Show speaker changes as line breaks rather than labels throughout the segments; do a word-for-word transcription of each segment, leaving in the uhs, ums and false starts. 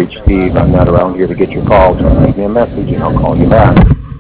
reach Steve, I'm not around here to get your call, so leave me a message and I'll call you back.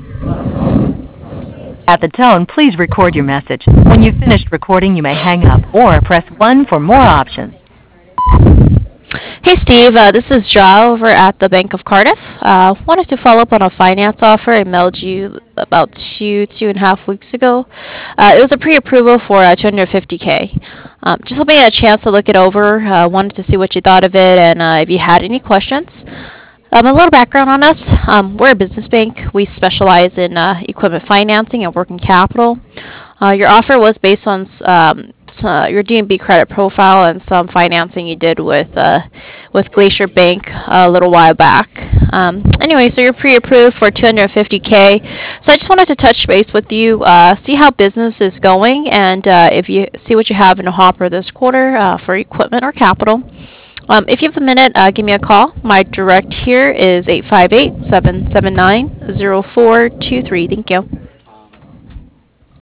At the tone, please record your message. When you've finished recording, you may hang up or press one for more options.
Hey Steve, uh, this is Ja over at the Bank of Cardiff. Uh, wanted to follow up on a finance offer I mailed you about two, two and a half weeks ago. Uh, it was a pre-approval for uh, two hundred fifty K. Um, just hoping you had a chance to look it over. Uh, wanted to see what you thought of it and uh, if you had any questions. Um, a little background on us. Um, we're a business bank. We specialize in uh, equipment financing and working capital. Uh, your offer was based on um, uh, your D and B credit profile and some financing you did with uh, with Glacier Bank a little while back. Um, anyway, so you're pre-approved for two hundred fifty K. So I just wanted to touch base with you, uh, see how business is going, and uh, if you see what you have in the hopper this quarter uh, for equipment or capital. Um, if you have a minute, uh, give me a call. My direct here is eight five eight, seven seven nine, zero four two three. Thank you.